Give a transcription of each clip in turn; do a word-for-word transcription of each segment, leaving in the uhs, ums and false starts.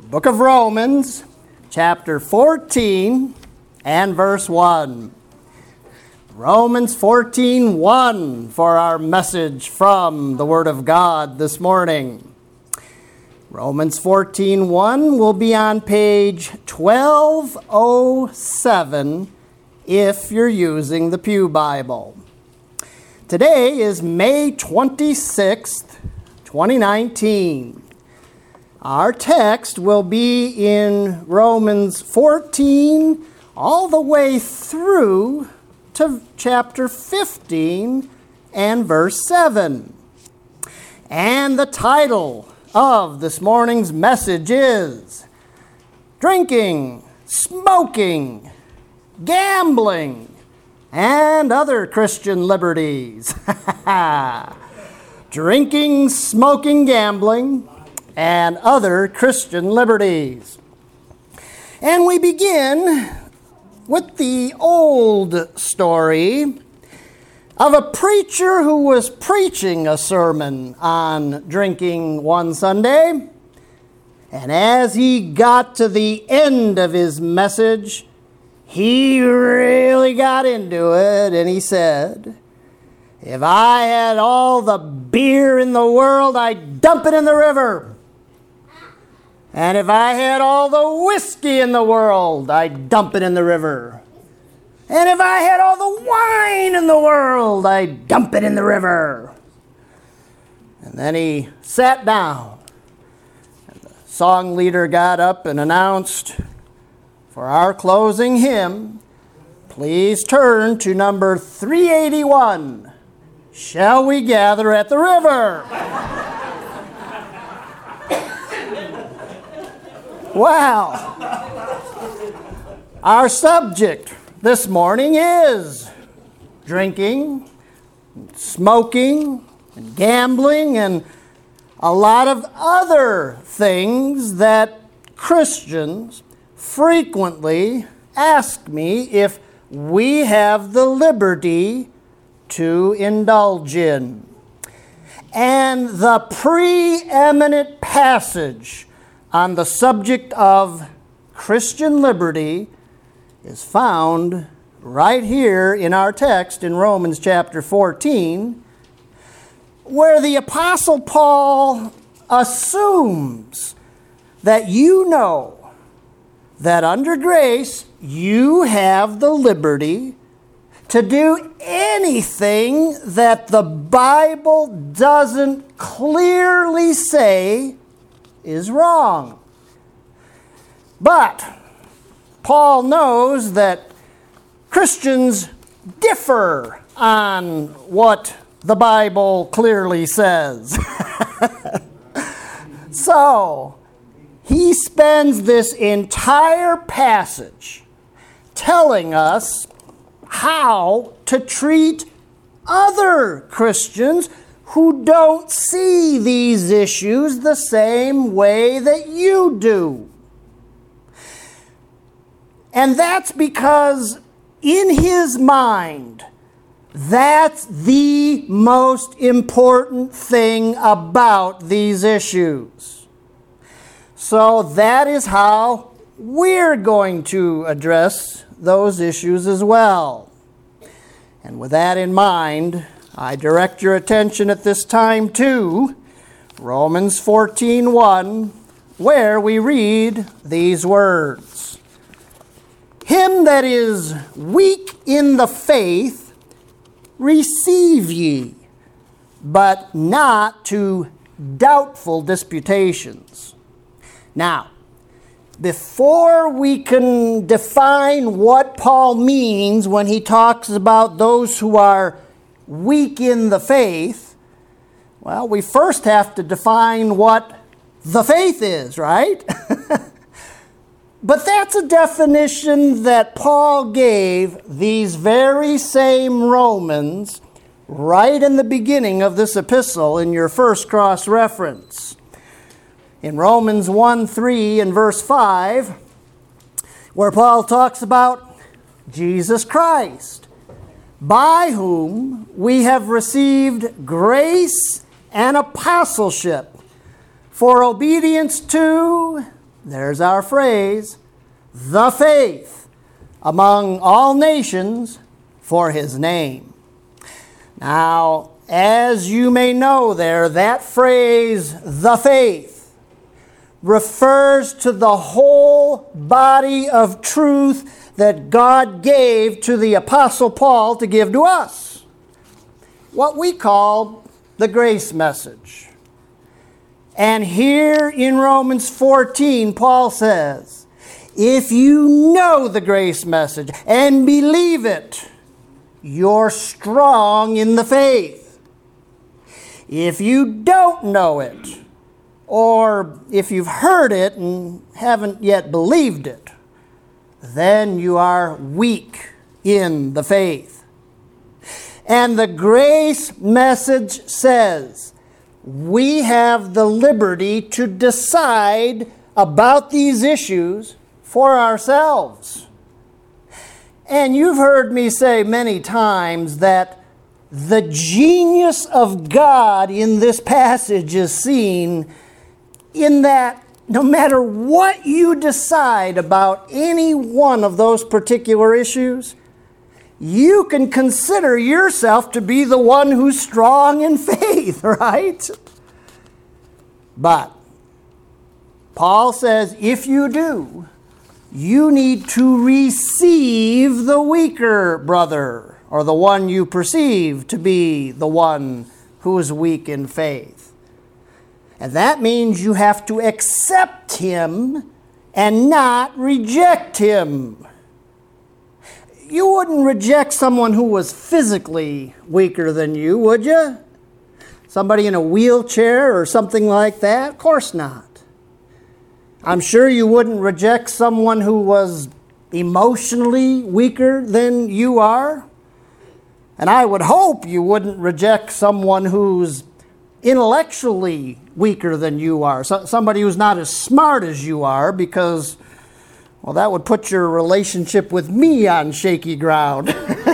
Book of Romans, chapter fourteen and verse one. Romans fourteen one for our message from the Word of God this morning. Romans fourteen one will be on page twelve oh seven if you're using the Pew Bible. Today is May twenty-sixth, twenty nineteen. Our text will be in Romans fourteen all the way through to chapter fifteen and verse seven. And the title of this morning's message is Drinking, Smoking, Gambling, and Other Christian Liberties. Drinking, Smoking, Gambling, and Other Christian Liberties. And we begin with the old story of a preacher who was preaching a sermon on drinking one Sunday. And as he got to the end of his message, he really got into it, and he said, "If I had all the beer in the world, I'd dump it in the river. And if I had all the whiskey in the world, I'd dump it in the river. And if I had all the wine in the world, I'd dump it in the river." And then he sat down. And the song leader got up and announced, "For our closing hymn, please turn to number three eighty-one, Shall We Gather at the River?" Wow. Our subject this morning is drinking, smoking, and gambling, and a lot of other things that Christians frequently ask me if we have the liberty to indulge in. And the preeminent passage on the subject of Christian liberty is found right here in our text in Romans chapter fourteen, where the Apostle Paul assumes that you know that under grace you have the liberty to do anything that the Bible doesn't clearly say is wrong. But Paul knows that Christians differ on what the Bible clearly says. So, he spends this entire passage telling us how to treat other Christians who don't see these issues the same way that you do. And that's because in his mind, that's the most important thing about these issues. So that is how we're going to address those issues as well. And with that in mind, I direct your attention at this time to Romans fourteen one, where we read these words. "Him that is weak in the faith receive ye, but not to doubtful disputations." Now, before we can define what Paul means when he talks about those who are weak in the faith, well, we first have to define what the faith is, right? But that's a definition that Paul gave these very same Romans right in the beginning of this epistle in your first cross-reference. In Romans one three and verse five, where Paul talks about Jesus Christ, by whom we have received grace and apostleship for obedience to there's our phrase, the faith among all nations for his name. Now, as you may know there, that phrase, the faith, refers to the whole body of truth that God gave to the Apostle Paul to give to us. What we call the grace message. And here in Romans fourteen, Paul says, if you know the grace message and believe it, you're strong in the faith. If you don't know it, or if you've heard it and haven't yet believed it, then you are weak in the faith. And the grace message says, we have the liberty to decide about these issues for ourselves. And you've heard me say many times that the genius of God in this passage is seen in that no matter what you decide about any one of those particular issues, you can consider yourself to be the one who's strong in faith, right? But Paul says if you do, you need to receive the weaker brother, or the one you perceive to be the one who is weak in faith. And that means you have to accept him and not reject him. You wouldn't reject someone who was physically weaker than you, would you? Somebody in a wheelchair or something like that? Of course not. I'm sure you wouldn't reject someone who was emotionally weaker than you are. And I would hope you wouldn't reject someone who's intellectually weaker than you are. So, somebody who's not as smart as you are, because, well, that would put your relationship with me on shaky ground.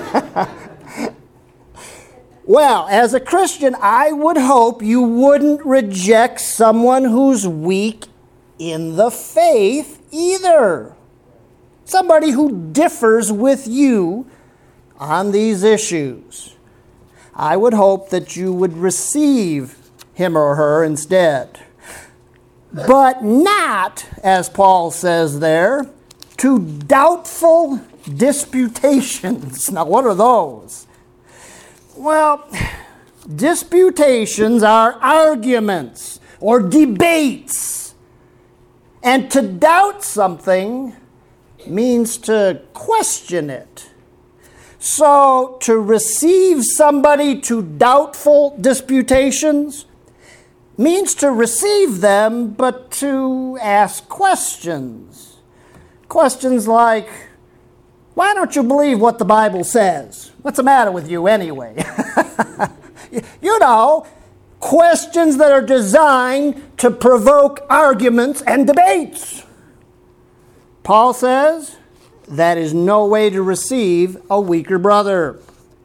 Well, as a Christian, I would hope you wouldn't reject someone who's weak in the faith either. Somebody who differs with you on these issues. I would hope that you would receive him or her instead. But not, as Paul says there, to doubtful disputations. Now, what are those? Well, disputations are arguments or debates. And to doubt something means to question it. So, to receive somebody to doubtful disputations means to receive them, but to ask questions. Questions like, why don't you believe what the Bible says? What's the matter with you anyway? You know, questions that are designed to provoke arguments and debates. Paul says, that is no way to receive a weaker brother.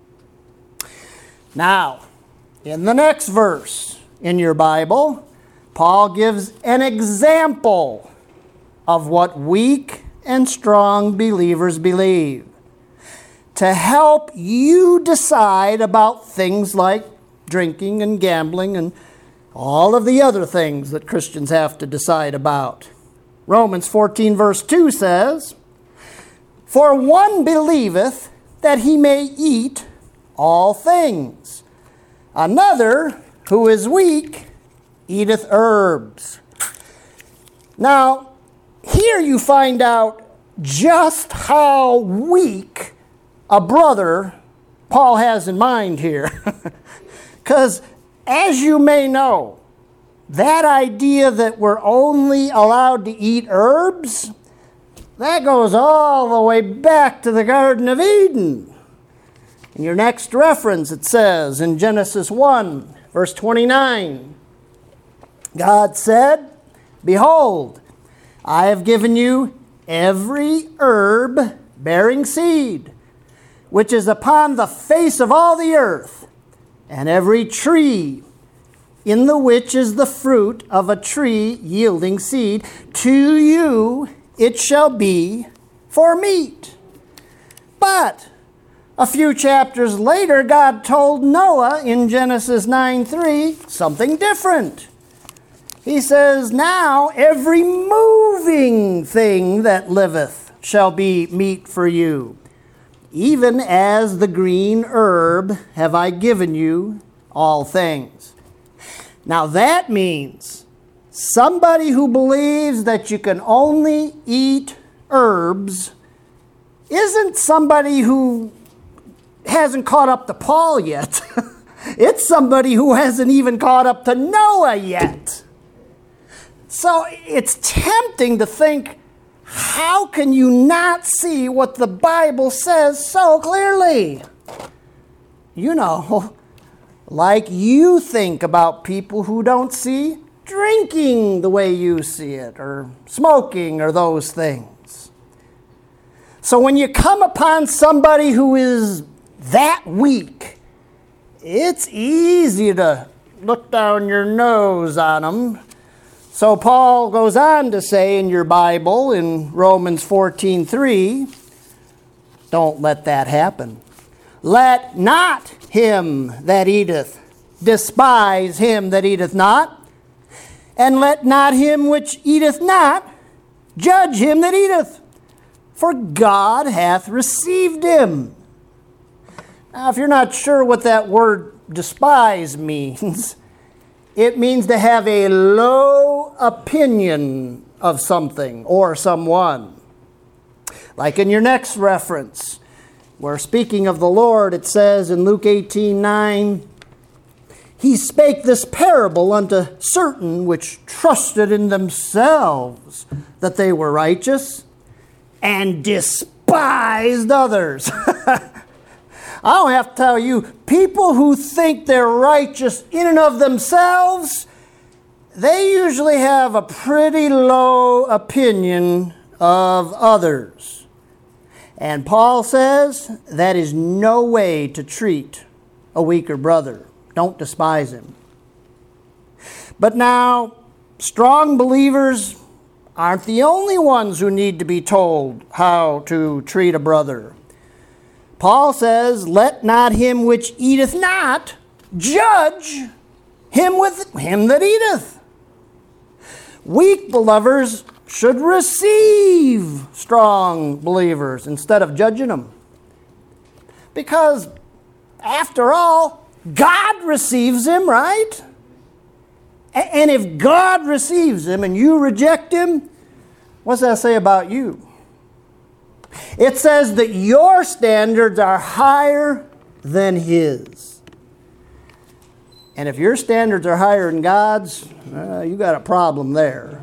Now, in the next verse in your Bible, Paul gives an example of what weak and strong believers believe to help you decide about things like drinking and gambling and all of the other things that Christians have to decide about. Romans fourteen verse two says, for one believeth that he may eat all things. Another, who is weak, eateth herbs. Now, here you find out just how weak a brother Paul has in mind here. Because, as you may know, that idea that we're only allowed to eat herbs, that goes all the way back to the Garden of Eden. In your next reference, it says in Genesis one, verse twenty-nine, God said, behold, I have given you every herb bearing seed, which is upon the face of all the earth, and every tree in the which is the fruit of a tree yielding seed, to you it shall be for meat. But a few chapters later, God told Noah in Genesis nine three something different. He says, now every moving thing that liveth shall be meat for you. Even as the green herb have I given you all things. Now that means somebody who believes that you can only eat herbs isn't somebody who hasn't caught up to Paul yet. It's somebody who hasn't even caught up to Noah yet. So it's tempting to think, how can you not see what the Bible says so clearly? You know, like you think about people who don't see drinking the way you see it, or smoking, or those things. So when you come upon somebody who is that weak, it's easy to look down your nose on them. So Paul goes on to say in your Bible in Romans fourteen three, don't let that happen. Let not him that eateth despise him that eateth not, and let not him which eateth not judge him that eateth, for God hath received him. Now, if you're not sure what that word despise means, it means to have a low opinion of something or someone. Like in your next reference, where speaking of the Lord, it says in Luke eighteen nine, he spake this parable unto certain which trusted in themselves that they were righteous, and despised others. I don't have to tell you, people who think they're righteous in and of themselves, they usually have a pretty low opinion of others. And Paul says that is no way to treat a weaker brother. Don't despise him. But now, strong believers aren't the only ones who need to be told how to treat a brother. Paul says, let not him which eateth not judge him with him that eateth. Weak believers should receive strong believers instead of judging them. Because, after all, God receives him, right? And if God receives him and you reject him, what's that say about you? It says that your standards are higher than his. And if your standards are higher than God's, uh, you got a problem there.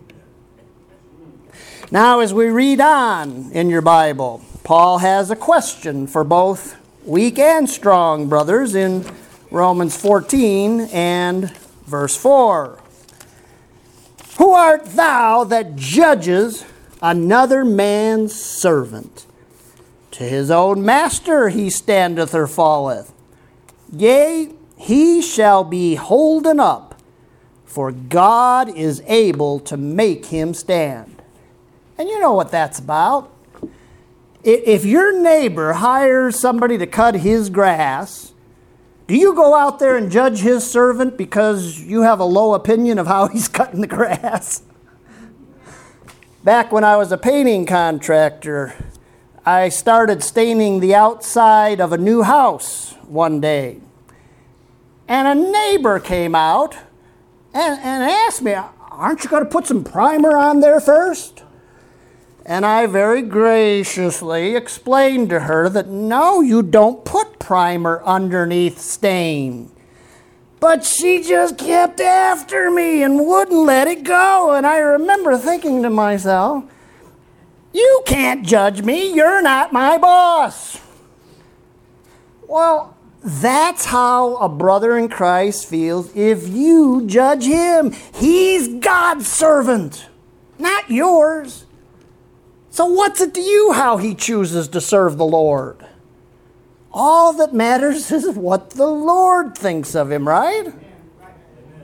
Now, as we read on in your Bible, Paul has a question for both weak and strong brothers in Romans fourteen and verse four. Who art thou that judges another man's servant? To his own master he standeth or falleth. Yea, he shall be holden up, for God is able to make him stand. And you know what that's about. If your neighbor hires somebody to cut his grass, do you go out there and judge his servant because you have a low opinion of how he's cutting the grass? Back when I was a painting contractor, I started staining the outside of a new house one day. And a neighbor came out and, and asked me, aren't you going to put some primer on there first? And I very graciously explained to her that no, you don't put primer underneath stain. But she just kept after me and wouldn't let it go. And I remember thinking to myself, you can't judge me. You're not my boss. Well, that's how a brother in Christ feels if you judge him. He's God's servant, not yours. So what's it to you how he chooses to serve the Lord? All that matters is what the Lord thinks of him, right?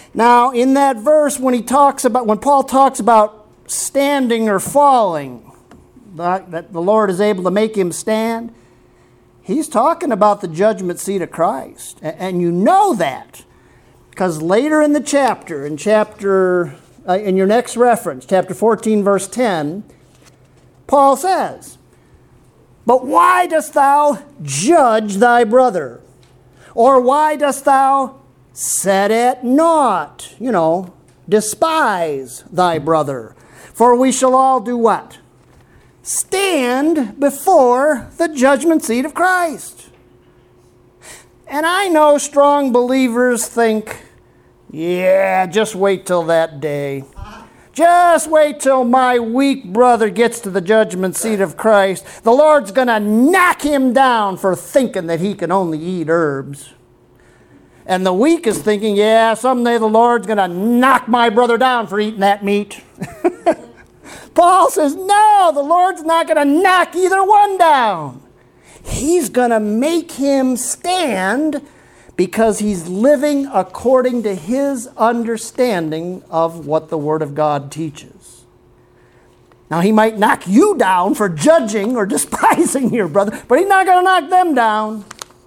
Now, in that verse, when he talks about, when Paul talks about standing or falling, that the Lord is able to make him stand, he's talking about the judgment seat of Christ. And you know that, because later in the chapter, in chapter, uh, in your next reference, chapter fourteen, verse ten, Paul says, "But why dost thou judge thy brother? Or why dost thou set at naught," you know, despise thy brother? "For we shall all do what? Stand before the judgment seat of Christ." And I know strong believers think, yeah, just wait till that day. Just wait till my weak brother gets to the judgment seat of Christ. The Lord's going to knock him down for thinking that he can only eat herbs. And the weak is thinking, yeah, someday the Lord's going to knock my brother down for eating that meat. Paul says, no, the Lord's not going to knock either one down. He's going to make him stand because he's living according to his understanding of what the Word of God teaches. Now, he might knock you down for judging or despising your brother, but he's not going to knock them down.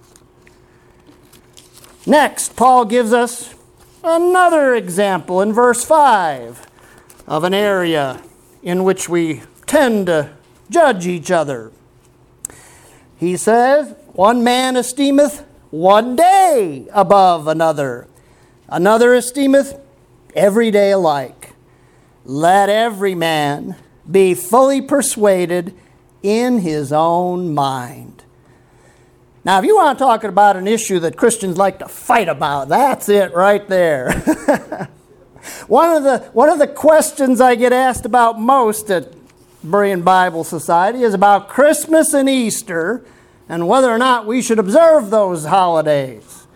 Next, Paul gives us another example in verse five of an area in which we tend to judge each other. He says, "One man esteemeth one day above another. Another esteemeth every day alike. Let every man be fully persuaded in his own mind." Now, if you want to talk about an issue that Christians like to fight about, that's it right there. One of the one of the questions I get asked about most at Berean Bible Society is about Christmas and Easter and whether or not we should observe those holidays.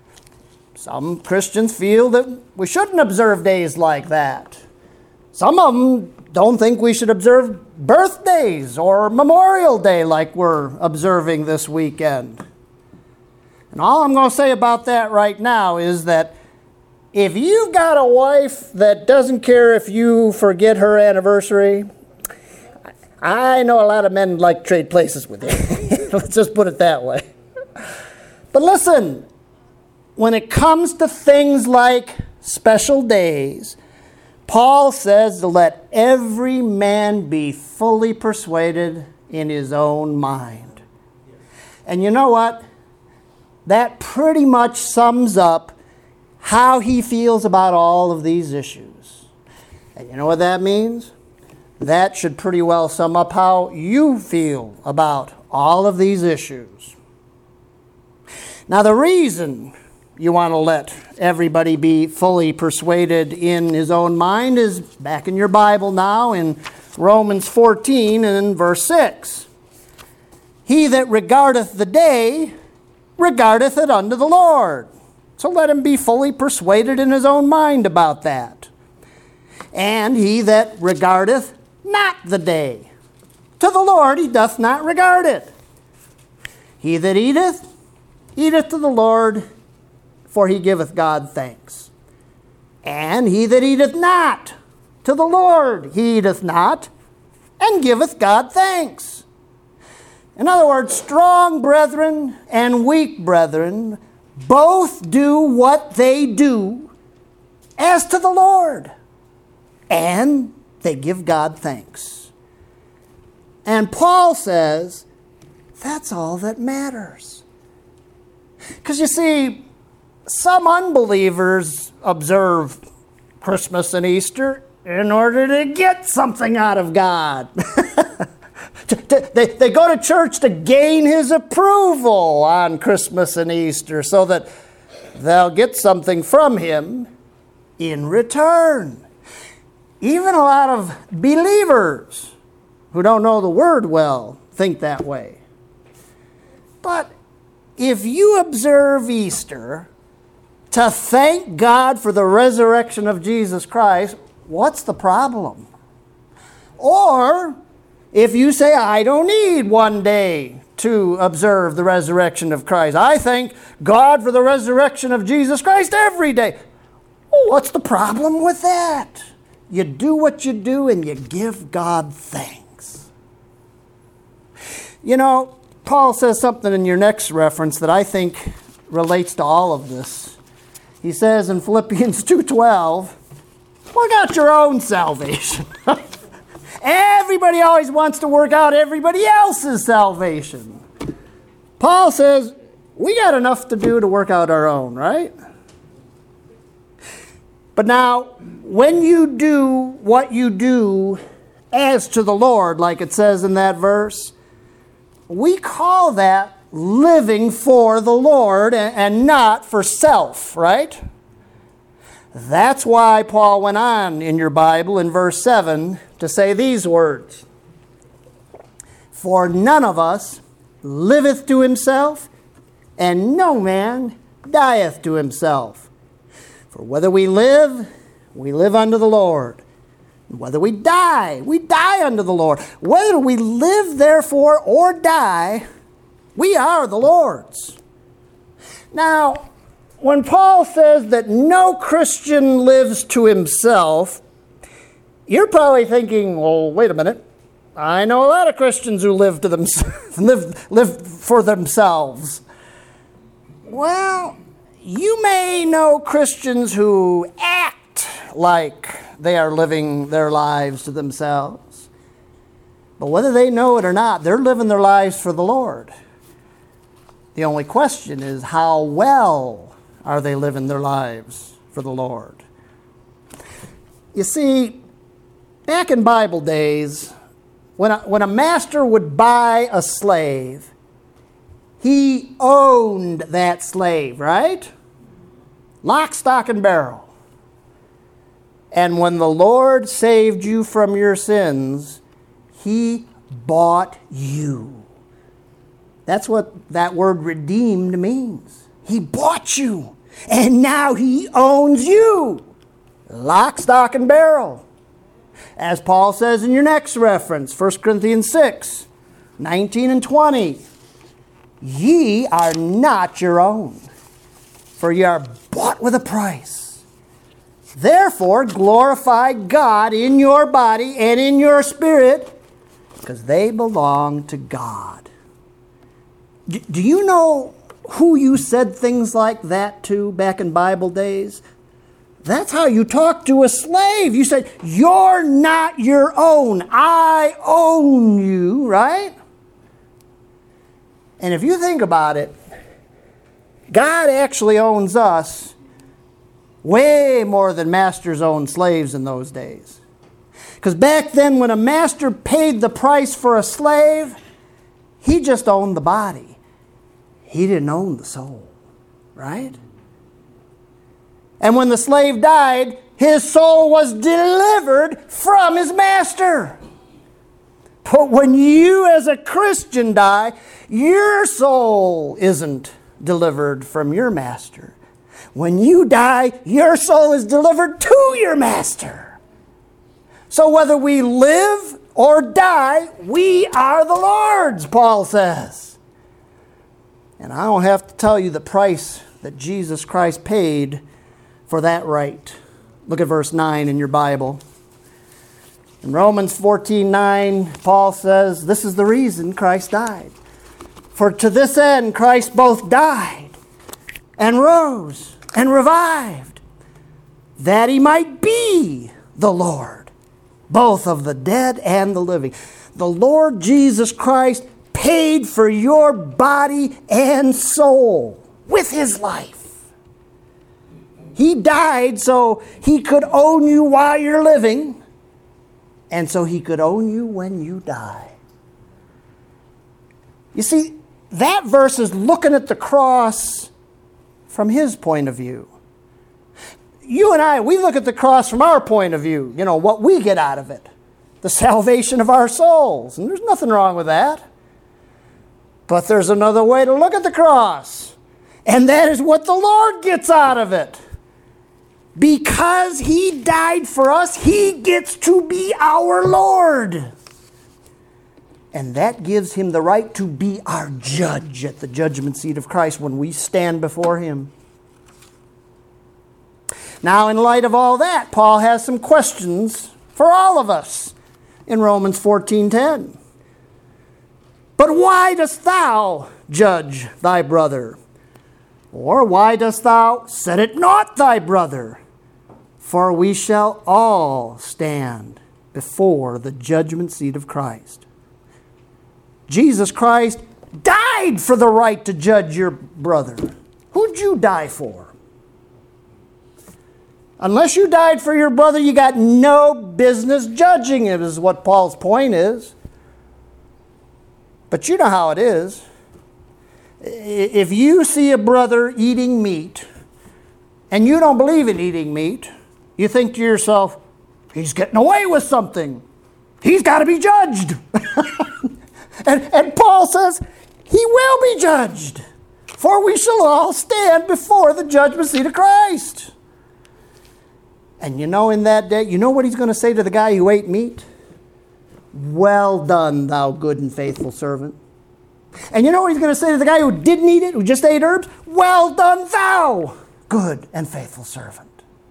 Some Christians feel that we shouldn't observe days like that. Some of them don't think we should observe birthdays or Memorial Day like we're observing this weekend. And all I'm going to say about that right now is that if you've got a wife that doesn't care if you forget her anniversary, I know a lot of men like to trade places with you. Let's just put it that way. But listen, when it comes to things like special days, Paul says to let every man be fully persuaded in his own mind. And you know what? That pretty much sums up how he feels about all of these issues. And you know what that means? That should pretty well sum up how you feel about all of these issues. Now, the reason you want to let everybody be fully persuaded in his own mind is back in your Bible now in Romans fourteen and verse six. "He that regardeth the day regardeth it unto the Lord." So let him be fully persuaded in his own mind about that. "And he that regardeth not the day, to the Lord he doth not regard it. He that eateth, eateth to the Lord, for he giveth God thanks. And he that eateth not, to the Lord he eateth not, and giveth God thanks." In other words, strong brethren and weak brethren both do what they do as to the Lord, and they give God thanks. And Paul says, that's all that matters. Because you see, some unbelievers observe Christmas and Easter in order to get something out of God. they, they go to church to gain his approval on Christmas and Easter so that they'll get something from him in return. Even a lot of believers who don't know the word well think that way. But if you observe Easter to thank God for the resurrection of Jesus Christ, what's the problem? Or if you say, I don't need one day to observe the resurrection of Christ, I thank God for the resurrection of Jesus Christ every day. Well, what's the problem with that? You do what you do and you give God thanks. You know, Paul says something in your next reference that I think relates to all of this. He says in Philippians two twelve, work out your own salvation. Everybody always wants to work out everybody else's salvation. Paul says, we got enough to do to work out our own, right? But now, when you do what you do as to the Lord, like it says in that verse, we call that living for the Lord and not for self, right? That's why Paul went on in your Bible in verse seven to say these words. For none of us liveth to himself, and no man dieth to himself. For whether we live, we live unto the Lord. And whether we die, we die unto the Lord. Whether we live, therefore, or die, we are the Lord's. Now, when Paul says that no Christian lives to himself, you're probably thinking, well, wait a minute. I know a lot of Christians who live to themselves, live, live for themselves. Well, you may know Christians who act like they are living their lives to themselves. But whether they know it or not, they're living their lives for the Lord. The only question is, how well are they living their lives for the Lord? You see, back in Bible days, when a, when a master would buy a slave, he owned that slave, right? Lock, stock, and barrel. And when the Lord saved you from your sins, he bought you. That's what that word redeemed means. He bought you, and now he owns you. Lock, stock, and barrel. As Paul says in your next reference, First Corinthians six, nineteen and twenty. Ye are not your own, for ye are bought with a price. Therefore glorify God in your body and in your spirit, because they belong to God. D- do you know who you said things like that to back in Bible days? That's how you talk to a slave. You said, you're not your own. I own you, right? And if you think about it, God actually owns us way more than masters owned slaves in those days. Because back then, when a master paid the price for a slave, he just owned the body. He didn't own the soul, right? And when the slave died, his soul was delivered from his master. But when you as a Christian die, your soul isn't delivered from your master. When you die, your soul is delivered to your master. So whether we live or die, we are the Lord's, Paul says. And I don't have to tell you the price that Jesus Christ paid for that right. Look at verse nine in your Bible. In Romans fourteen nine, Paul says, this is the reason Christ died. For to this end Christ both died and rose and revived, that he might be the Lord, both of the dead and the living. The Lord Jesus Christ paid for your body and soul with his life. He died so he could own you while you're living, and so he could own you when you die. You see, that verse is looking at the cross from his point of view. You and I, we look at the cross from our point of view, you know, what we get out of it, the salvation of our souls. And there's nothing wrong with that. But there's another way to look at the cross, and that is what the Lord gets out of it. Because he died for us, he gets to be our Lord. And that gives him the right to be our judge at the judgment seat of Christ when we stand before him. Now, in light of all that, Paul has some questions for all of us in Romans fourteen ten. But why dost thou judge thy brother? Or why dost thou set it not thy brother? For we shall all stand before the judgment seat of Christ. Jesus Christ died for the right to judge your brother. Who'd you die for? Unless you died for your brother, you got no business judging him, is what Paul's point is. But you know how it is. If you see a brother eating meat, and you don't believe in eating meat, you think to yourself, he's getting away with something. He's got to be judged. and, and Paul says, he will be judged. For we shall all stand before the judgment seat of Christ. And you know, in that day, you know what he's going to say to the guy who ate meat? Well done, thou good and faithful servant. And you know what he's going to say to the guy who didn't eat it, who just ate herbs? Well done, thou good and faithful servant.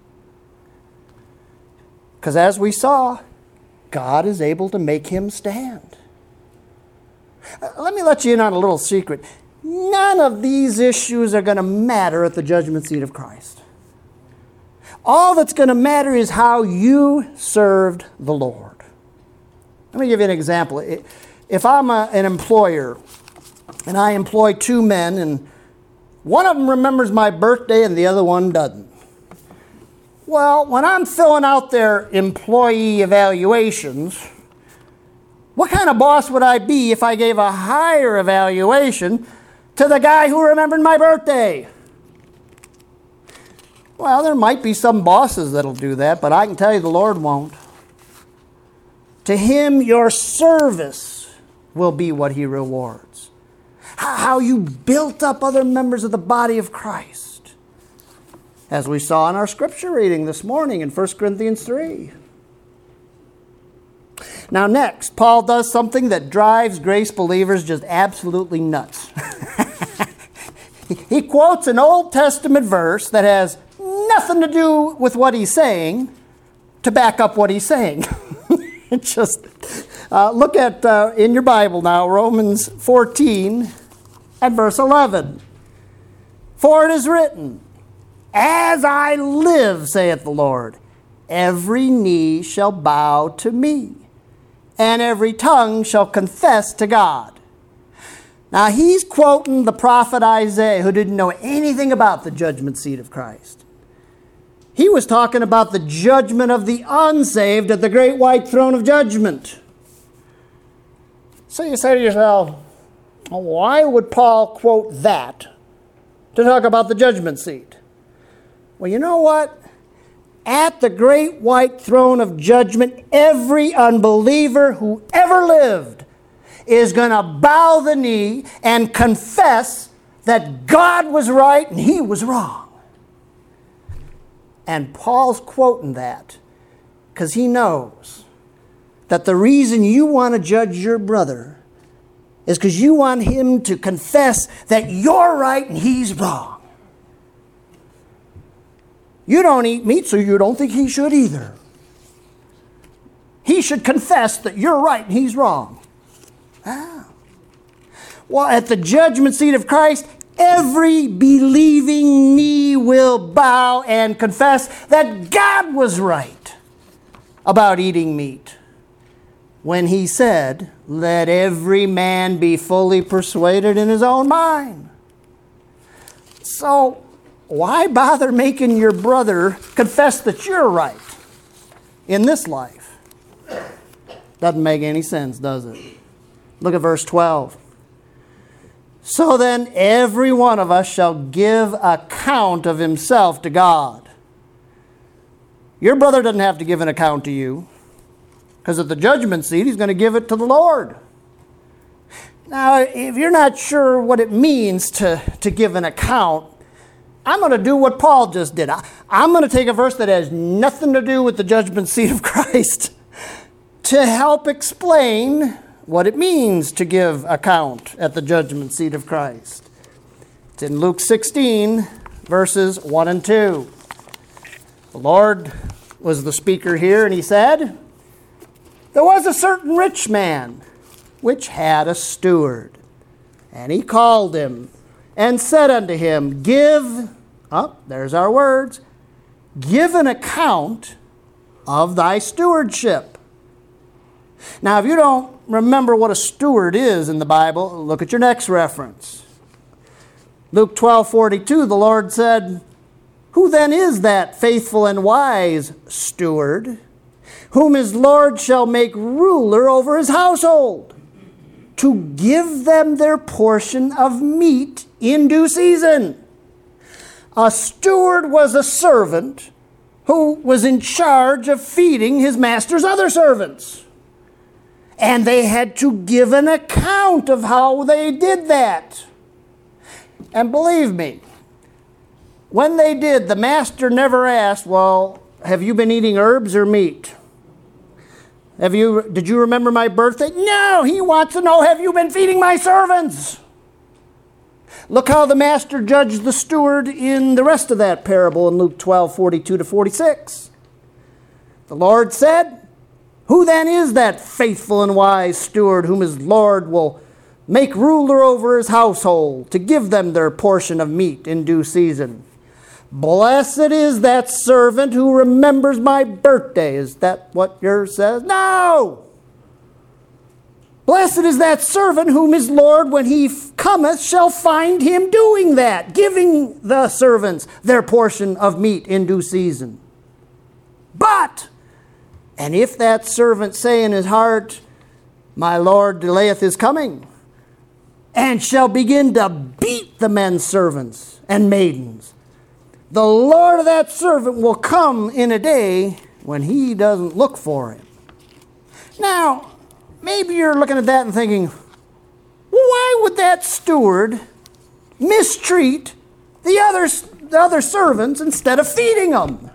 Because as we saw, God is able to make him stand. Let me let you in on a little secret. None of these issues are going to matter at the judgment seat of Christ. All that's going to matter is how you served the Lord. Let me give you an example. If I'm a, an employer and I employ two men and one of them remembers my birthday and the other one doesn't. Well, when I'm filling out their employee evaluations, what kind of boss would I be if I gave a higher evaluation to the guy who remembered my birthday? Well, there might be some bosses that'll do that, but I can tell you the Lord won't. To him, your service will be what he rewards. How you built up other members of the body of Christ. As we saw in our scripture reading this morning in First Corinthians three. Now next, Paul does something that drives grace believers just absolutely nuts. He quotes an Old Testament verse that has nothing to do with what he's saying to back up what he's saying. Just uh, look at uh, in your Bible now, Romans fourteen and verse eleven. For it is written, as I live, saith the Lord, every knee shall bow to me, and every tongue shall confess to God. Now he's quoting the prophet Isaiah, who didn't know anything about the judgment seat of Christ. He was talking about the judgment of the unsaved at the great white throne of judgment. So you say to yourself, well, why would Paul quote that to talk about the judgment seat? Well, you know what? At the great white throne of judgment, every unbeliever who ever lived is going to bow the knee and confess that God was right and he was wrong. And Paul's quoting that because he knows that the reason you want to judge your brother is because you want him to confess that you're right and he's wrong. You don't eat meat, so you don't think he should either. He should confess that you're right and he's wrong. Ah. Well, at the judgment seat of Christ, every believing knee will bow and confess that God was right about eating meat when he said, let every man be fully persuaded in his own mind. So, why bother making your brother confess that you're right in this life? Doesn't make any sense, does it? Look at verse twelve. So then every one of us shall give account of himself to God. Your brother doesn't have to give an account to you, because at the judgment seat, he's going to give it to the Lord. Now, if you're not sure what it means to, to give an account, I'm going to do what Paul just did. I, I'm going to take a verse that has nothing to do with the judgment seat of Christ to help explain what it means to give account at the judgment seat of Christ. It's in Luke sixteen, verses one and two. The Lord was the speaker here, and he said, there was a certain rich man which had a steward. And he called him and said unto him, Give, oh, there's our words, give an account of thy stewardship. Now, if you don't remember what a steward is in the Bible, look at your next reference. Luke twelve forty-two, the Lord said, Who then is that faithful and wise steward, whom his Lord shall make ruler over his household, to give them their portion of meat in due season? A steward was a servant who was in charge of feeding his master's other servants. And they had to give an account of how they did that. And believe me, when they did, the master never asked, well, have you been eating herbs or meat? Have you, did you remember my birthday? No, he wants to know, have you been feeding my servants? Look how the master judged the steward in the rest of that parable in Luke twelve forty-two to forty-six. The Lord said, Who then is that faithful and wise steward whom his Lord will make ruler over his household, to give them their portion of meat in due season? Blessed is that servant who remembers my birthday. Is that what yours says? No! Blessed is that servant whom his Lord, when he cometh, shall find him doing that, giving the servants their portion of meat in due season. But, and if that servant say in his heart, My Lord delayeth his coming, and shall begin to beat the men servants and maidens, the Lord of that servant will come in a day when he doesn't look for him. Now, maybe you're looking at that and thinking, why would that steward mistreat the other, the other servants instead of feeding them?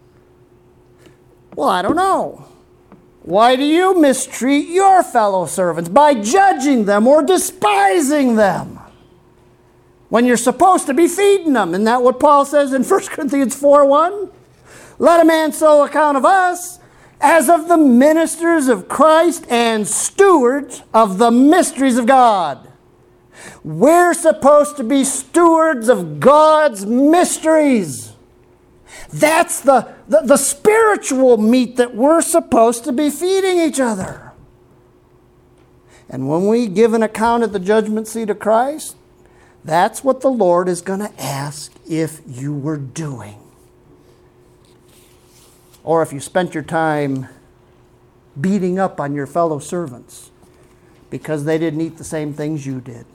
Well, I don't know. Why do you mistreat your fellow servants by judging them or despising them when you're supposed to be feeding them? Isn't that what Paul says in First Corinthians four one? Let a man so account of us as of the ministers of Christ and stewards of the mysteries of God. We're supposed to be stewards of God's mysteries. That's the, the, the spiritual meat that we're supposed to be feeding each other. And when we give an account at the judgment seat of Christ, that's what the Lord is going to ask if you were doing. Or if you spent your time beating up on your fellow servants because they didn't eat the same things you did.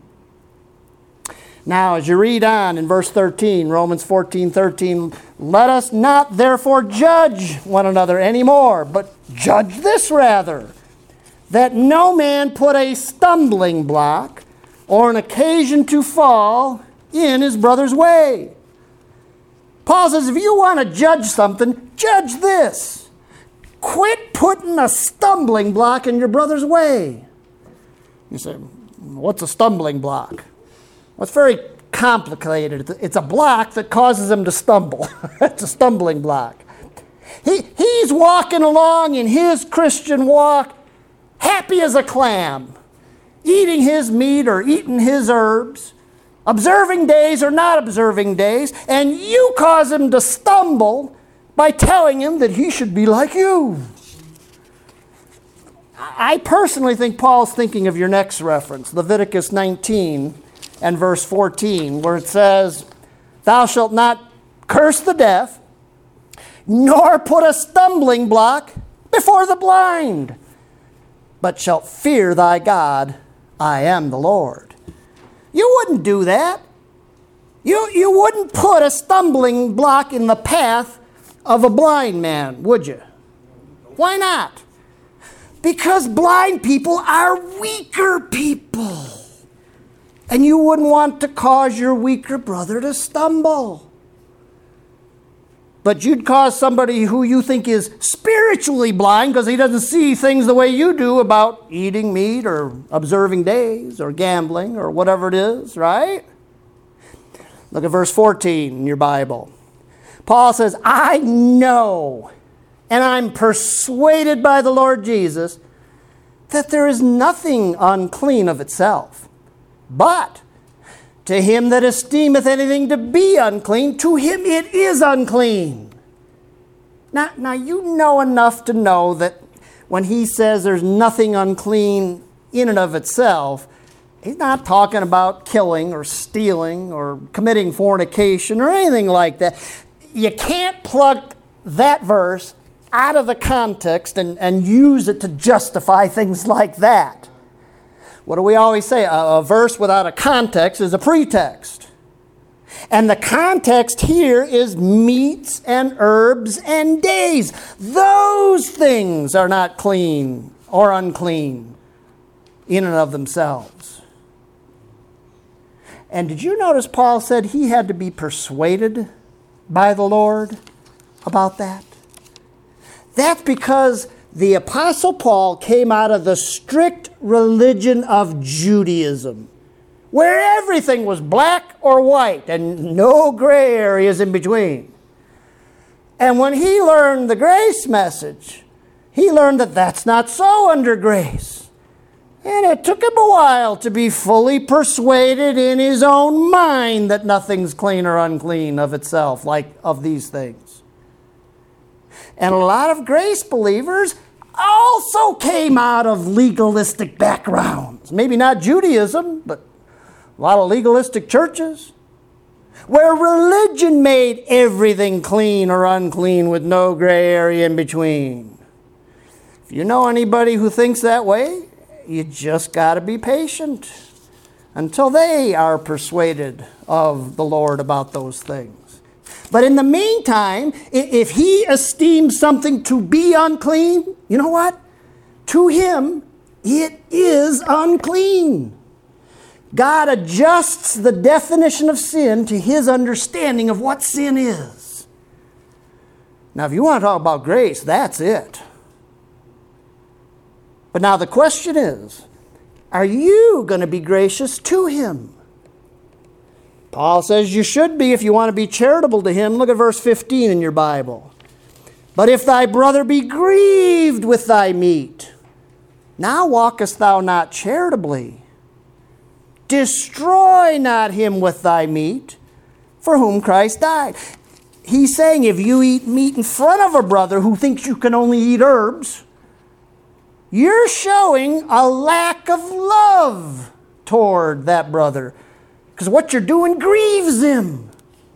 Now, as you read on in verse thirteen, Romans fourteen thirteen, let us not therefore judge one another anymore, but judge this rather, that no man put a stumbling block or an occasion to fall in his brother's way. Paul says, if you want to judge something, judge this. Quit putting a stumbling block in your brother's way. You say, what's a stumbling block? Well, it's very complicated. It's a block that causes him to stumble. That's a stumbling block. He, he's walking along in his Christian walk, happy as a clam, eating his meat or eating his herbs, observing days or not observing days, and you cause him to stumble by telling him that he should be like you. I personally think Paul's thinking of your next reference, Leviticus nineteen and verse fourteen, where it says, thou shalt not curse the deaf, nor put a stumbling block before the blind, but shalt fear thy God. I am the Lord. You wouldn't do that. You, you wouldn't put a stumbling block in the path of a blind man, would you? Why not? Because blind people are weaker people. And you wouldn't want to cause your weaker brother to stumble. But you'd cause somebody who you think is spiritually blind because he doesn't see things the way you do about eating meat or observing days or gambling or whatever it is, right? Look at verse fourteen in your Bible. Paul says, I know, and I'm persuaded by the Lord Jesus, that there is nothing unclean of itself. But to him that esteemeth anything to be unclean, to him it is unclean. Now, now you know enough to know that when he says there's nothing unclean in and of itself, he's not talking about killing or stealing or committing fornication or anything like that. You can't plug that verse out of the context and, and use it to justify things like that. What do we always say? A, a verse without a context is a pretext. And the context here is meats and herbs and days. Those things are not clean or unclean in and of themselves. And did you notice Paul said he had to be persuaded by the Lord about that? That's because the Apostle Paul came out of the strict religion of Judaism, where everything was black or white and no gray areas in between. And when he learned the grace message, he learned that that's not so under grace. And it took him a while to be fully persuaded in his own mind that nothing's clean or unclean of itself, like of these things. And a lot of grace believers also came out of legalistic backgrounds. Maybe not Judaism, but a lot of legalistic churches, where religion made everything clean or unclean with no gray area in between. If you know anybody who thinks that way, you just got to be patient until they are persuaded of the Lord about those things. But in the meantime, if he esteems something to be unclean, you know what? To him, it is unclean. God adjusts the definition of sin to his understanding of what sin is. Now, if you want to talk about grace, that's it. But now the question is, are you going to be gracious to him? Paul says you should be if you want to be charitable to him. Look at verse fifteen in your Bible. But if thy brother be grieved with thy meat, now walkest thou not charitably. Destroy not him with thy meat, for whom Christ died. He's saying if you eat meat in front of a brother who thinks you can only eat herbs, you're showing a lack of love toward that brother, because what you're doing grieves him.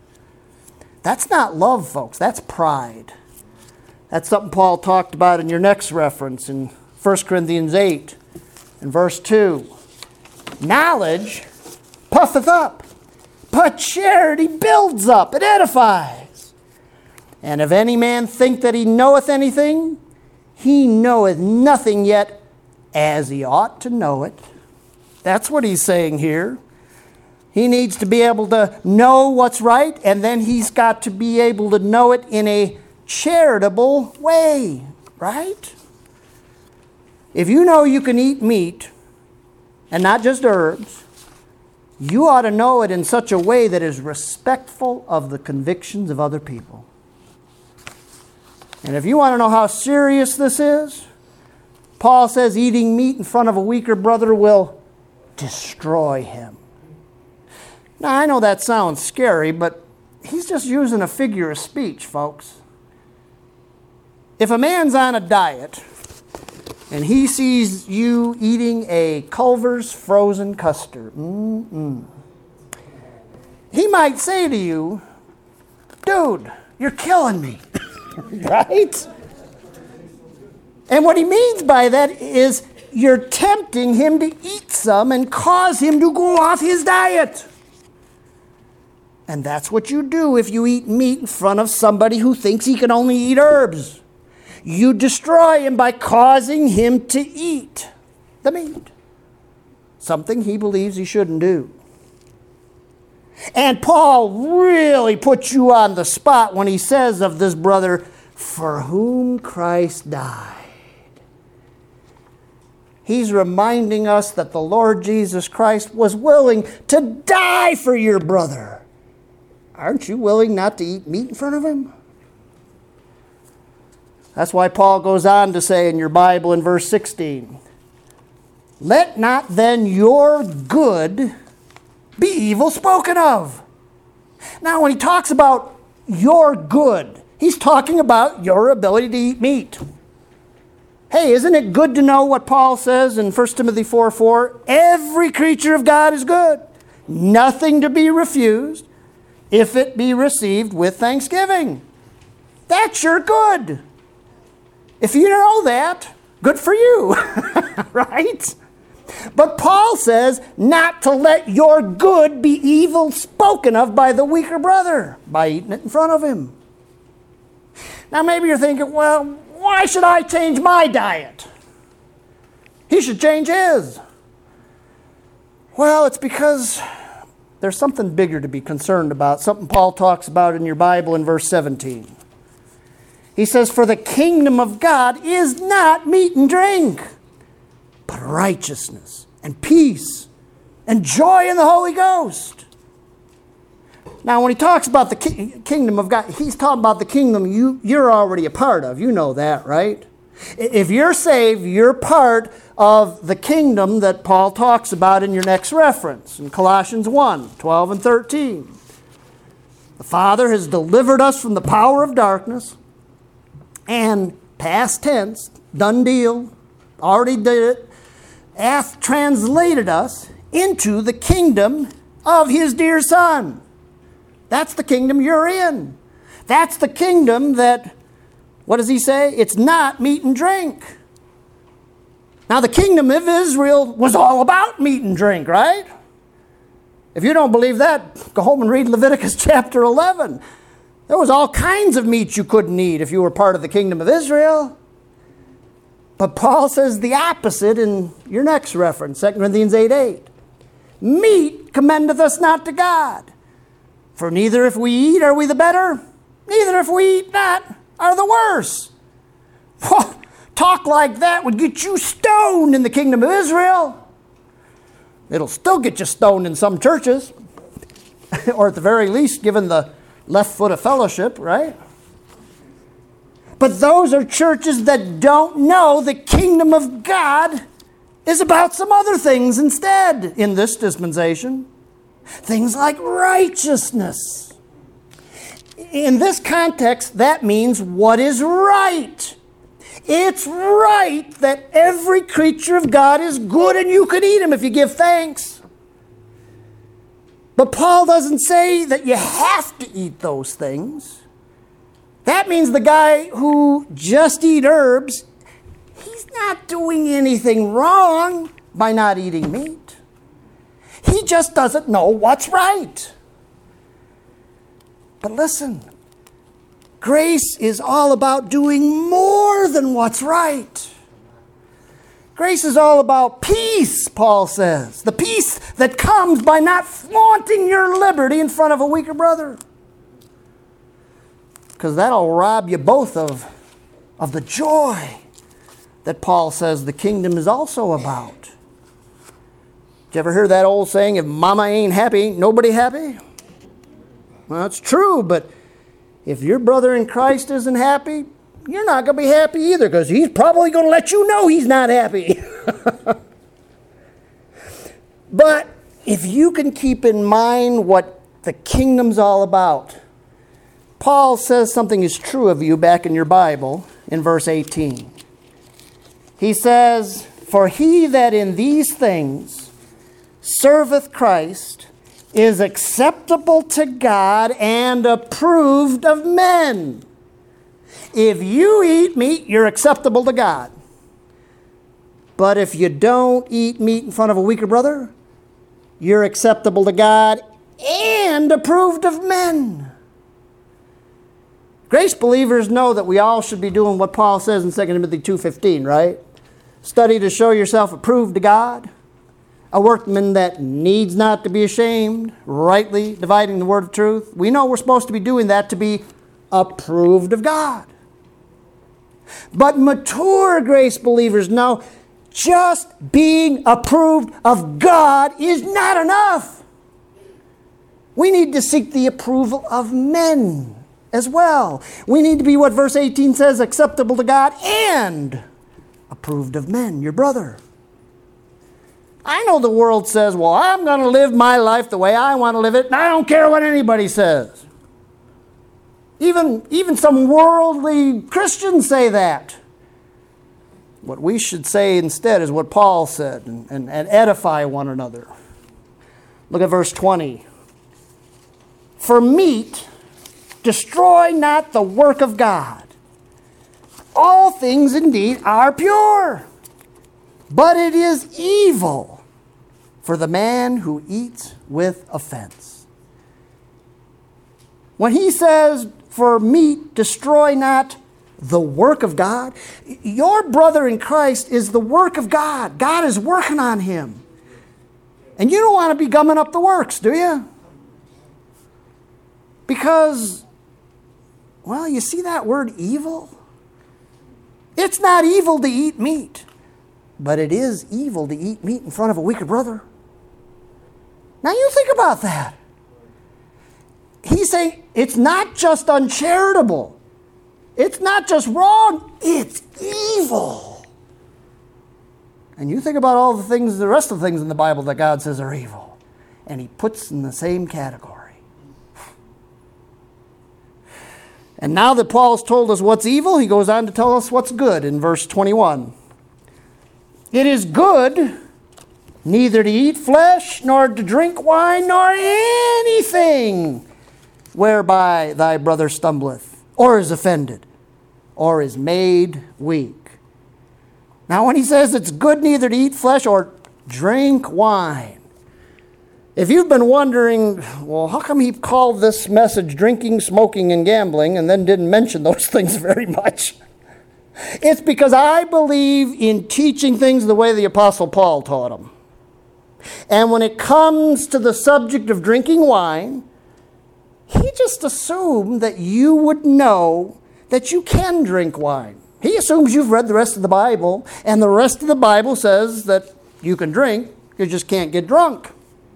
That's not love, folks. That's pride. That's something Paul talked about in your next reference in First Corinthians eight and verse two. Knowledge puffeth up, but charity builds up, it edifies. And if any man think that he knoweth anything, he knoweth nothing yet as he ought to know it. That's what he's saying here. He needs to be able to know what's right, and then he's got to be able to know it in a charitable way, right? If you know you can eat meat, and not just herbs, you ought to know it in such a way that is respectful of the convictions of other people. And if you want to know how serious this is, Paul says eating meat in front of a weaker brother will destroy him. Now, I know that sounds scary, but he's just using a figure of speech, folks. If a man's on a diet and he sees you eating a Culver's frozen custard, mm-mm, he might say to you, dude, you're killing me. Right? And what he means by that is you're tempting him to eat some and cause him to go off his diet. And that's what you do if you eat meat in front of somebody who thinks he can only eat herbs. You destroy him by causing him to eat the meat. Something he believes he shouldn't do. And Paul really puts you on the spot when he says of this brother, for whom Christ died. He's reminding us that the Lord Jesus Christ was willing to die for your brother. aren't you willing not to eat meat in front of him? That's why Paul goes on to say in your Bible in verse sixteen, let not then your good be evil spoken of. Now, when he talks about your good, he's talking about your ability to eat meat. Hey, isn't it good to know what Paul says in First Timothy four four? Every creature of God is good, nothing to be refused, if it be received with thanksgiving. That's your good. If you know that, good for you, right? But Paul says not to let your good be evil spoken of by the weaker brother, by eating it in front of him. Now maybe you're thinking, well, why should I change my diet? He should change his. Well, it's because there's something bigger to be concerned about, something Paul talks about in your Bible in verse seventeen. He says, for the kingdom of God is not meat and drink, but righteousness and peace and joy in the Holy Ghost. Now, when he talks about the ki- kingdom of God, he's talking about the kingdom you, you're already a part of. You know that, right? If you're saved, you're part of the kingdom that Paul talks about in your next reference, in Colossians one, twelve and thirteen. The Father has delivered us from the power of darkness, and past tense, done deal, already did it, hath translated us into the kingdom of his dear Son. That's the kingdom you're in. That's the kingdom that, what does he say? It's not meat and drink. Now, the kingdom of Israel was all about meat and drink, right? If you don't believe that, go home and read Leviticus chapter eleven. There was all kinds of meat you couldn't eat if you were part of the kingdom of Israel. But Paul says the opposite in your next reference, Second Corinthians eight eight. Meat commendeth us not to God. For neither if we eat are we the better, neither if we eat not are the worse. Talk like that would get you stoned in the kingdom of Israel. It'll still get you stoned in some churches, or at the very least given the left foot of fellowship, right? But those are churches that don't know the kingdom of God is about some other things instead in this dispensation. Things like righteousness. In this context, that means what is right. It's right that every creature of God is good and you can eat him if you give thanks. But Paul doesn't say that you have to eat those things. That means the guy who just eats herbs, he's not doing anything wrong by not eating meat. He just doesn't know what's right. But listen, grace is all about doing more than what's right. Grace is all about peace, Paul says. The peace that comes by not flaunting your liberty in front of a weaker brother. Because that'll rob you both of, of the joy that Paul says the kingdom is also about. Did you ever hear that old saying, if mama ain't happy, ain't nobody happy? Well, it's true, but if your brother in Christ isn't happy, you're not going to be happy either, because he's probably going to let you know he's not happy. But if you can keep in mind what the kingdom's all about, Paul says something is true of you back in your Bible in verse eighteen. He says, for he that in these things serveth Christ is acceptable to God and approved of men. If you eat meat, you're acceptable to God. But if you don't eat meat in front of a weaker brother, you're acceptable to God and approved of men. Grace believers know that we all should be doing what Paul says in Second Timothy two fifteen, right? Study to show yourself approved to God, a workman that needs not to be ashamed, rightly dividing the word of truth. We know we're supposed to be doing that to be approved of God. But mature grace believers know just being approved of God is not enough. We need to seek the approval of men as well. We need to be what verse eighteen says, acceptable to God and approved of men, your brother. I know the world says, well, I'm going to live my life the way I want to live it, and I don't care what anybody says. Even, even some worldly Christians say that. What we should say instead is what Paul said, and, and, and edify one another. Look at verse twenty. For meat, destroy not the work of God. All things indeed are pure, but it is evil for the man who eats with offense. When he says, for meat, destroy not the work of God, your brother in Christ is the work of God. God is working on him. And you don't want to be gumming up the works, do you? Because, well, you see that word evil? It's not evil to eat meat, but it is evil to eat meat in front of a weaker brother. Now you think about that. He's saying it's not just uncharitable. It's not just wrong. It's evil. And you think about all the things, the rest of the things in the Bible that God says are evil. And he puts in the same category. And now that Paul's told us what's evil, he goes on to tell us what's good in verse twenty-one. It is good neither to eat flesh, nor to drink wine, nor anything whereby thy brother stumbleth, or is offended, or is made weak. Now when he says it's good neither to eat flesh or drink wine, if you've been wondering, well, how come he called this message drinking, smoking, and gambling, and then didn't mention those things very much? It's because I believe in teaching things the way the Apostle Paul taught them. And when it comes to the subject of drinking wine, he just assumed that you would know that you can drink wine. He assumes you've read the rest of the Bible, and the rest of the Bible says that you can drink, you just can't get drunk.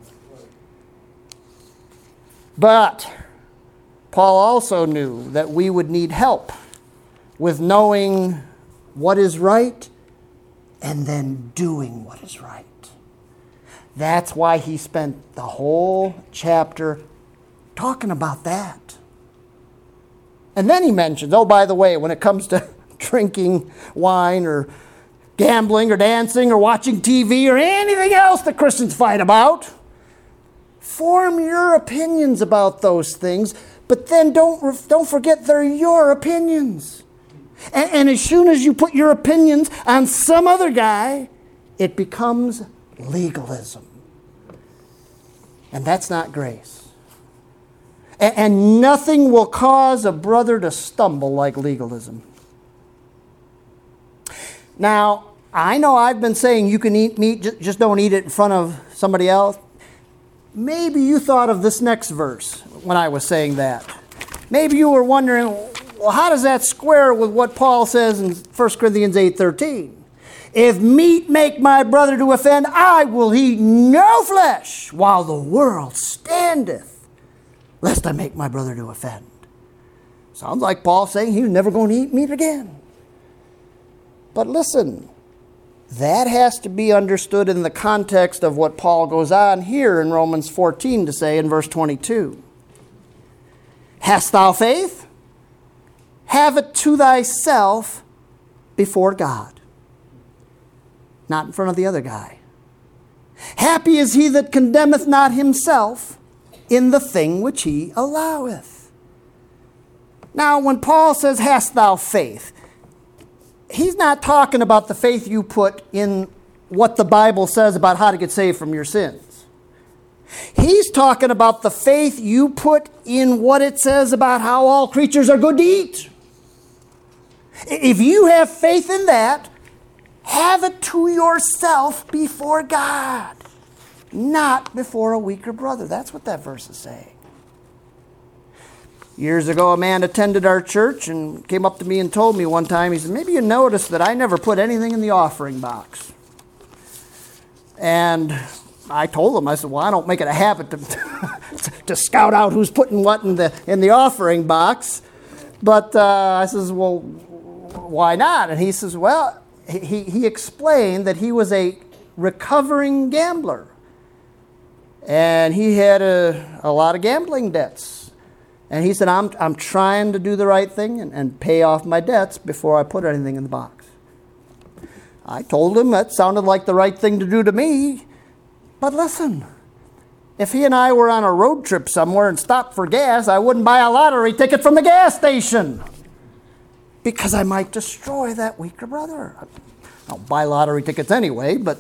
But Paul also knew that we would need help with knowing what is right and then doing what is right. That's why he spent the whole chapter talking about that. And then he mentions, oh, by the way, when it comes to drinking wine or gambling or dancing or watching T V or anything else that Christians fight about, form your opinions about those things, but then don't, don't forget they're your opinions. And, and as soon as you put your opinions on some other guy, it becomes legalism. And that's not grace. And, and nothing will cause a brother to stumble like legalism. Now, I know I've been saying you can eat meat, just don't eat it in front of somebody else. Maybe you thought of this next verse when I was saying that. Maybe you were wondering, well, how does that square with what Paul says in First Corinthians eight thirteen? If meat make my brother to offend, I will eat no flesh while the world standeth, lest I make my brother to offend. Sounds like Paul saying he's never going to eat meat again. But listen, that has to be understood in the context of what Paul goes on here in Romans fourteen to say in verse twenty-two. Hast thou faith? Have it to thyself before God. Not in front of the other guy. Happy is he that condemneth not himself in the thing which he alloweth. Now, when Paul says, hast thou faith, he's not talking about the faith you put in what the Bible says about how to get saved from your sins. He's talking about the faith you put in what it says about how all creatures are good to eat. If you have faith in that, have it to yourself before God, not before a weaker brother. That's what that verse is saying. Years ago, a man attended our church and came up to me and told me one time, he said, maybe you noticed that I never put anything in the offering box. And I told him, I said, well, I don't make it a habit to, to scout out who's putting what in the in the offering box. But uh, I says, well, why not? And he says, well, he, he explained that he was a recovering gambler. And he had a, a lot of gambling debts. And he said, I'm, I'm trying to do the right thing and, and pay off my debts before I put anything in the box. I told him that sounded like the right thing to do to me. But listen, if he and I were on a road trip somewhere and stopped for gas, I wouldn't buy a lottery ticket from the gas station because I might destroy that weaker brother. I don't buy lottery tickets anyway, but,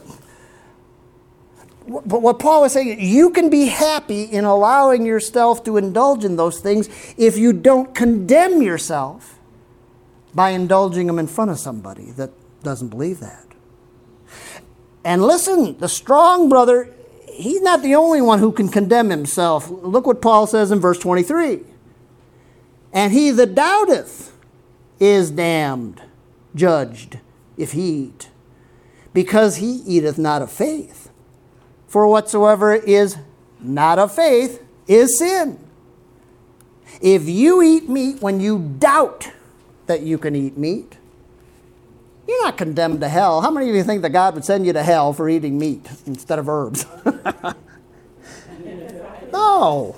but what Paul is saying, you can be happy in allowing yourself to indulge in those things if you don't condemn yourself by indulging them in front of somebody that doesn't believe that. And listen, the strong brother, he's not the only one who can condemn himself. Look what Paul says in verse twenty-three. And he that doubteth is damned, judged, if he eat, because he eateth not of faith. For whatsoever is not of faith is sin. If you eat meat when you doubt that you can eat meat, you're not condemned to hell. How many of you think that God would send you to hell for eating meat instead of herbs? No.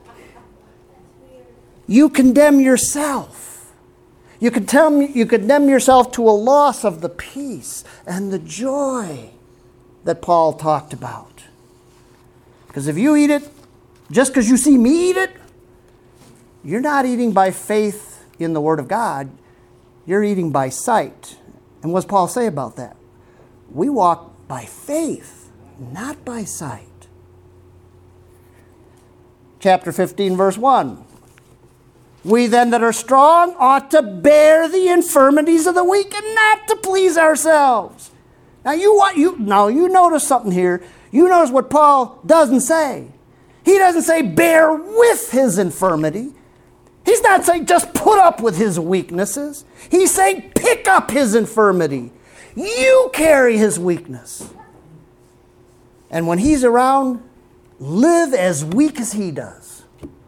You condemn yourself. You condemn, you condemn yourself to a loss of the peace and the joy that Paul talked about. Because if you eat it, just because you see me eat it, you're not eating by faith in the Word of God. You're eating by sight. And what does Paul say about that? We walk by faith, not by sight. Chapter fifteen, verse one. We then that are strong ought to bear the infirmities of the weak and not to please ourselves. Now you want you now you notice something here. You notice what Paul doesn't say. He doesn't say bear with his infirmity. He's not saying just put up with his weaknesses. He's saying pick up his infirmity. You carry his weakness. And when he's around, live as weak as he does.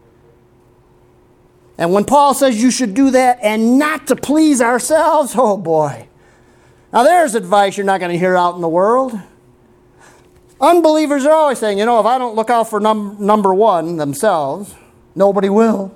And when Paul says you should do that and not to please ourselves, oh boy. Now there's advice you're not going to hear out in the world. Unbelievers are always saying, you know, if I don't look out for num- number one themselves, nobody will.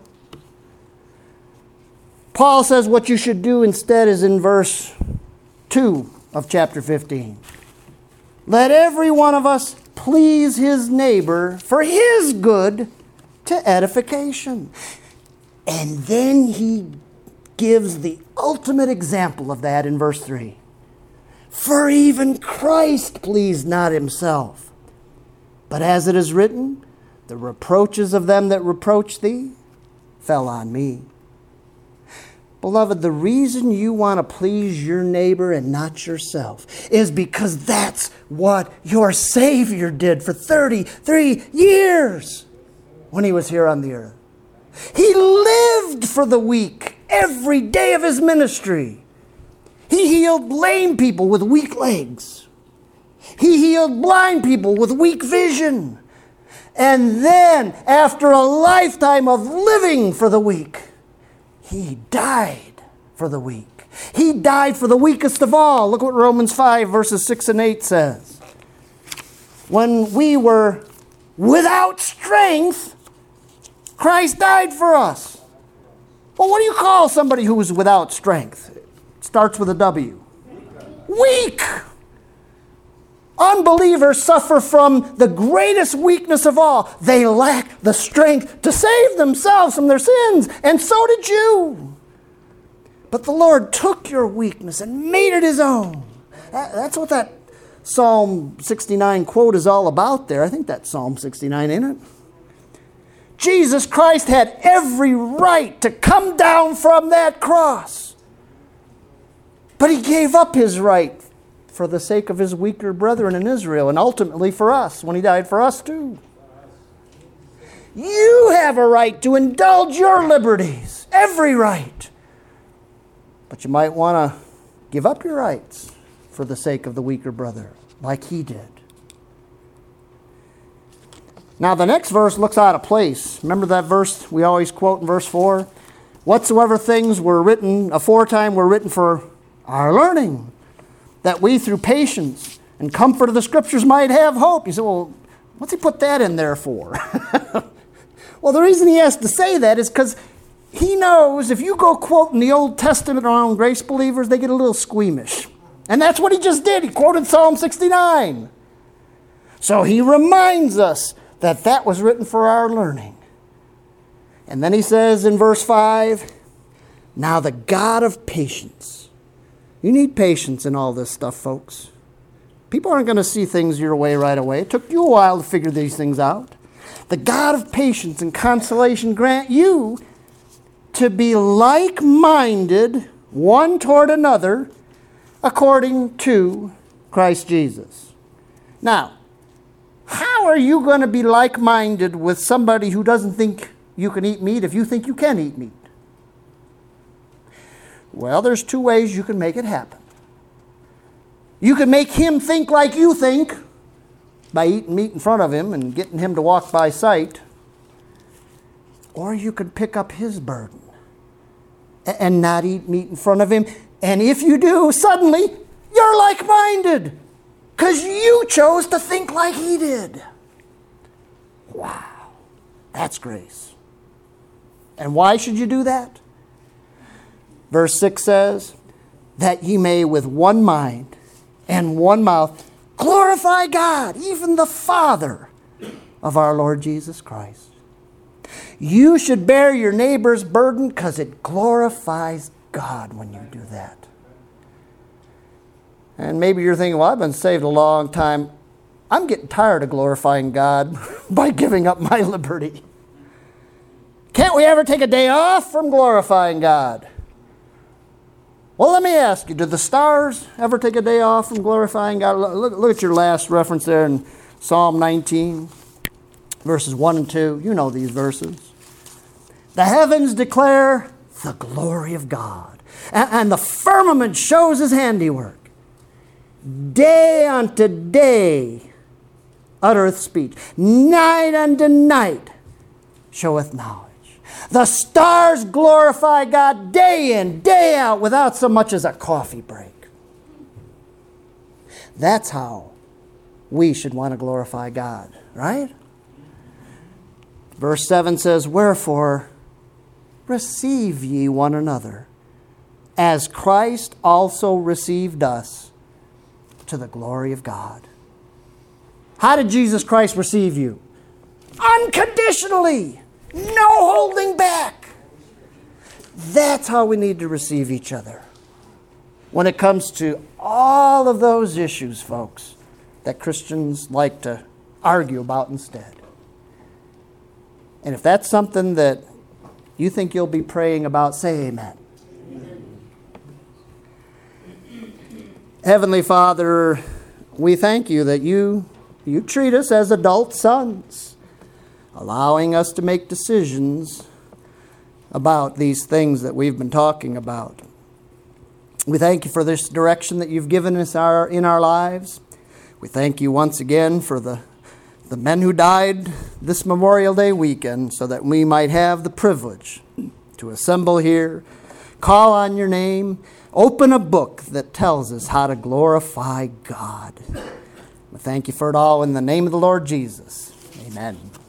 Paul says what you should do instead is in verse two of chapter fifteen. Let every one of us please his neighbor for his good to edification. And then he gives the ultimate example of that in verse three. For even Christ pleased not himself, but as it is written, the reproaches of them that reproach thee fell on me. Beloved, the reason you want to please your neighbor and not yourself is because that's what your Savior did for thirty-three years when he was here on the earth. He lived for the weak every day of his ministry. He healed lame people with weak legs. He healed blind people with weak vision. And then, after a lifetime of living for the weak, he died for the weak. He died for the weakest of all. Look what Romans five, verses six and eight says. When we were without strength, Christ died for us. Well, what do you call somebody who is without strength? It starts with a W. Weak. Unbelievers suffer from the greatest weakness of all. They lack the strength to save themselves from their sins, and so did you. But the Lord took your weakness and made it his own. That's what that Psalm sixty-nine quote is all about there. I think that's Psalm sixty-nine, ain't it? Jesus Christ had every right to come down from that cross. But he gave up his right for the sake of his weaker brethren in Israel, and ultimately for us, when he died for us too. You have a right to indulge your liberties, every right. But you might want to give up your rights for the sake of the weaker brother, like he did. Now the next verse looks out of place. Remember that verse we always quote in verse four? Whatsoever things were written aforetime were written for our learning, that we through patience and comfort of the Scriptures might have hope. You say, well, what's he put that in there for? Well, the reason he has to say that is because he knows if you go quoting the Old Testament around grace believers, they get a little squeamish. And that's what he just did. He quoted Psalm sixty-nine. So he reminds us that that was written for our learning. And then he says in verse five, now the God of patience. You need patience in all this stuff, folks. People aren't going to see things your way right away. It took you a while to figure these things out. The God of patience and consolation grant you to be like-minded one toward another according to Christ Jesus. Now, how are you going to be like-minded with somebody who doesn't think you can eat meat if you think you can eat meat? Well, there's two ways you can make it happen. You can make him think like you think by eating meat in front of him and getting him to walk by sight. Or you can pick up his burden and not eat meat in front of him. And if you do, suddenly you're like-minded because you chose to think like he did. Wow, that's grace. And why should you do that? Verse six says, that ye may with one mind and one mouth glorify God, even the Father of our Lord Jesus Christ. You should bear your neighbor's burden because it glorifies God when you do that. And maybe you're thinking, well, I've been saved a long time. I'm getting tired of glorifying God by giving up my liberty. Can't we ever take a day off from glorifying God? Well, let me ask you, do the stars ever take a day off from glorifying God? Look, look at your last reference there in Psalm nineteen, verses one and two. You know these verses. The heavens declare the glory of God, and, and the firmament shows his handiwork. Day unto day uttereth speech. Night unto night showeth knowledge. The stars glorify God day in, day out, without so much as a coffee break. That's how we should want to glorify God, right? Verse seven says, wherefore receive ye one another, as Christ also received us, to the glory of God. How did Jesus Christ receive you? Unconditionally. No holding back. That's how we need to receive each other when it comes to all of those issues, folks, that Christians like to argue about instead. And if that's something that you think you'll be praying about, say amen. Amen. Heavenly Father, we thank you that you, you treat us as adult sons, allowing us to make decisions about these things that we've been talking about. We thank you for this direction that you've given us our, in our lives. We thank you once again for the, the men who died this Memorial Day weekend so that we might have the privilege to assemble here, call on your name, open a book that tells us how to glorify God. We thank you for it all in the name of the Lord Jesus. Amen.